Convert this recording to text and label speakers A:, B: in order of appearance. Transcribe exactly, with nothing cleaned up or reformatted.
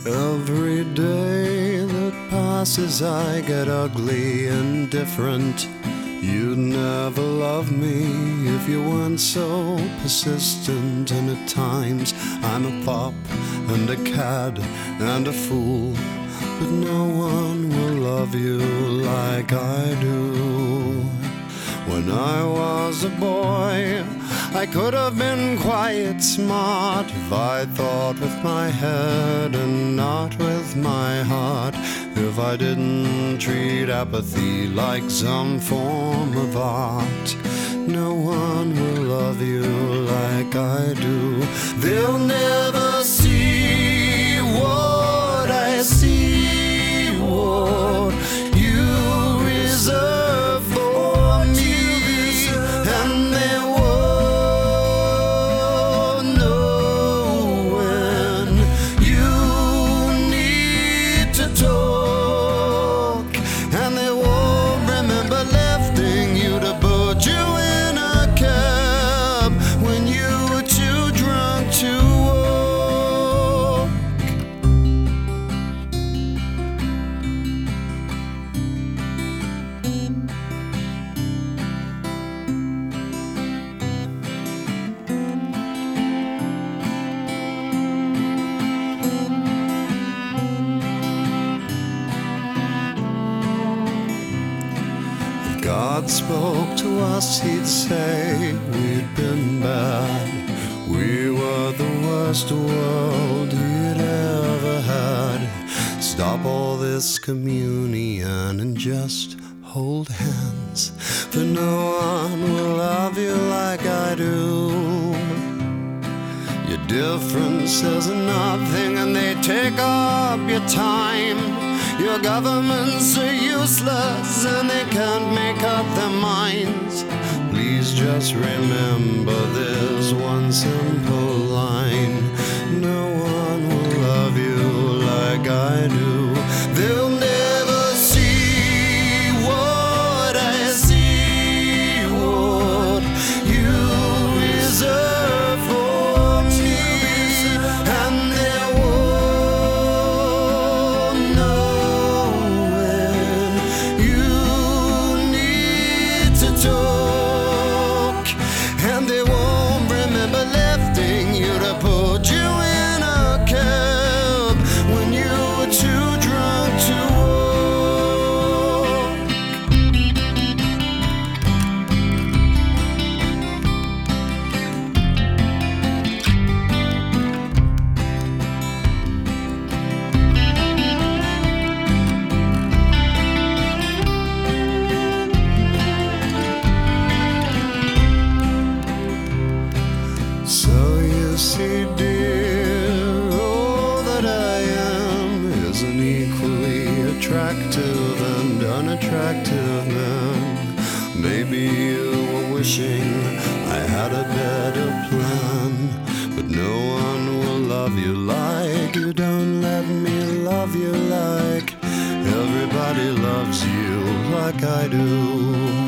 A: Every day that passes I get ugly and different. You'd never love me if you weren't so persistent. And at times I'm a fop and a cad and a fool, but no one will love you like I do. When I was a boy, I could have been quite smart if I thought with my head and not with my heart. If I didn't treat apathy like some form of art. No one will love you like I do. They'll never see what I see, what you reserve for me, and they won't know when you need to talk, and they won't remember lifting you to put you in a cab when you were too drunk to walk. If God spoke to us, he'd say we'd been bad. We were the worst world he'd ever had. Stop all this communion and just hold hands, for no one will love you like I do. Your differences are nothing and they take up your time. Your governments are useless and they can't make up their minds. Please just remember this one simple line. No one will love you like I do. They'll never see what I see, what you reserve for me, and they won't know when you need to talk, and they won't remember lifting you to put you in a cab when you were too drunk to walk. So you see, dear, all that I am is an equally attractive and unattractive man. Maybe you were wishing I had a better plan, but no one will love you like you. Don't let me love you like everybody loves you like I do.